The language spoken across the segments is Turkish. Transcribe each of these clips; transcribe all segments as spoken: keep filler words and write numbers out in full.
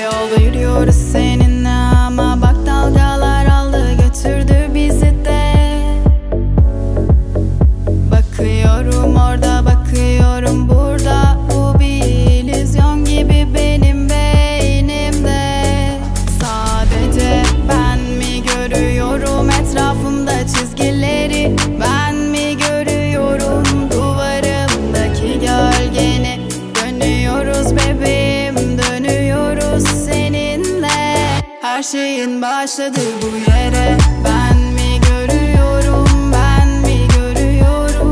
yolda yürüyoruz seninle ama bak dalgalar aldı götürdü bizi de. Bakıyorum orada, bakıyorum burada, bu bir illüzyon gibi benim beynimde. Sadece ben mi görüyorum etrafımda çizgileri, ben mi görüyorum duvarımdaki gölgeni? Dönüyoruz bebeğim, dönüyoruz seninle. Her şeyin başladığı bu yere ben mi görüyorum, ben mi görüyorum?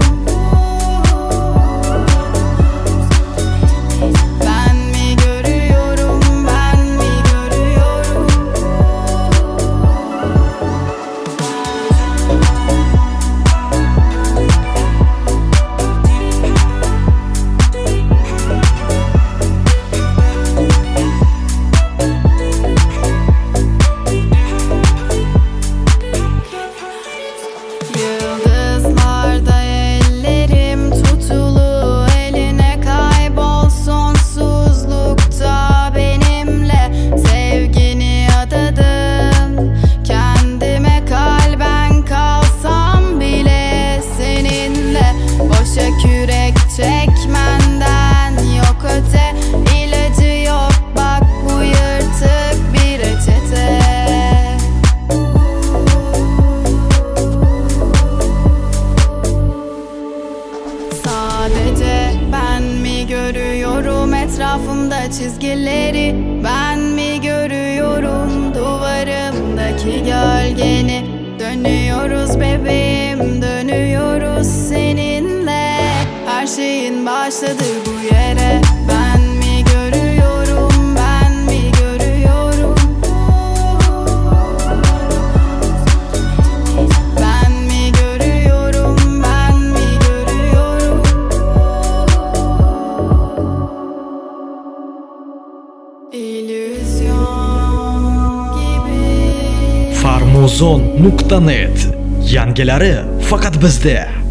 Ben mi görüyorum, ben mi görüyorum? Yıldızlarda ellerim tutulu, eline kaybol sonsuzlukta benimle. Sevgini adadım kendime, kalben kalsam bile seninle. Boşa kürek çekmenden yok öte, ilacı yok bak bu yırtık bir reçete. Sadece ben mi görüyorum etrafımda çizgileri, ben mi görüyorum duvarımdaki gölgeni? Dönüyoruz bebeğim, dönüyoruz seninle. Her şeyin başladığı bu yere ben mi görüyorum, ben mi görüyorum? Ben mi görüyorum, ben mi görüyorum? İllüzyon gibi. farmuzon nokta net yangilari faqat bizda.